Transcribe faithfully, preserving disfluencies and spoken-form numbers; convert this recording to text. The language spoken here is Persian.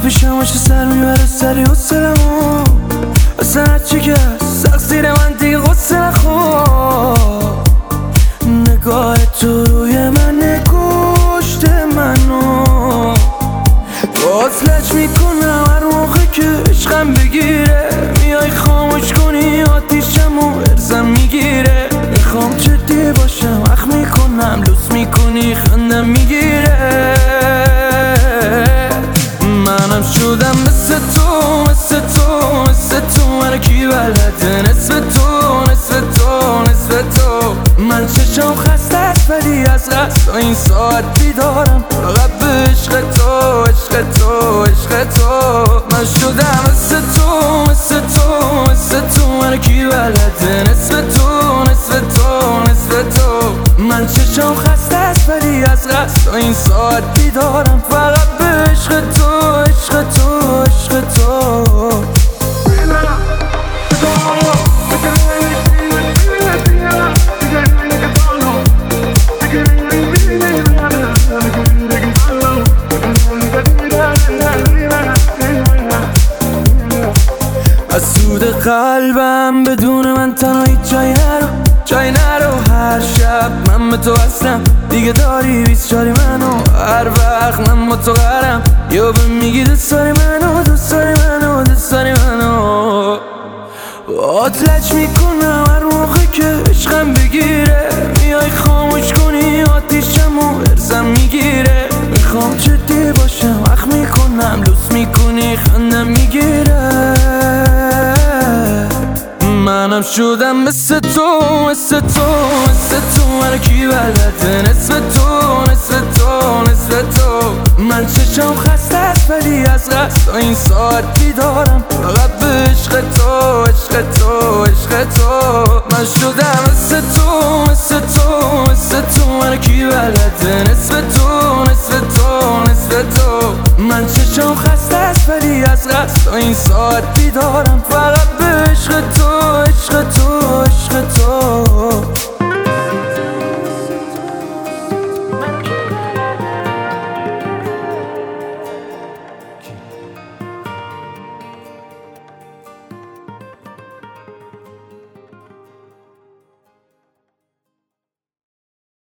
پیشم باشه سر میبره سری حسلمو اصلا هرچی که سخت زیر من دیگه غصه نخور نگاه تو روی من کشت منو باز لج میکنم هر موقع که عشقم بگیره میای خاموش کنی آتیشمو ارزم میگیره میخوام جدی باشم اخ میکنم لوس میکنی خندم میگیره منم شدم مثل تو مثل تو مثل تو من کی بلده نصف تو نصف تو نصف تو من چشم خسته است ولی از قصد این ساعت بیدارم فقط به عشق تو عشق تو عشق تو من شدم مثل تو مثل تو مثل تو من کی بلده نصف تو نصف تو نصف تو من چشم خسته است ولی از قصد این ساعت بیدارم فقط به عشق تو عشق تو عشق تو از سود قلبم بدون من تنها هیچ جایی نرو جایی نرو هر شب من به تو هستم دیگه داری بیست چاری منو هر وقت من با تو قرم یا به میگی دوست داری منو دوست داری منو دوست داری منو باهات لج میکنم هر موقع که عشقم بگیره میای خاموش کنی آتیشمو ارزم میگیره میخوام جدی باشم اخ میکنم لوس میکنی خندم میگیره منم شدم مثل تو مثل تو مثل تو من کی بلده نصف تو نصف تو نصف تو من چشم خسته است ولی از قصد این ساعت بیدارم فقط به عشق تو عشق تو عشق تو من شدم مثل تو مثل تو مثل تو من کی بلده نصف تو نصف تو نصف تو من چشم خسته است ولی از قصد این ساعت بیدارم فقط به عشق تو عشق تو عشق تو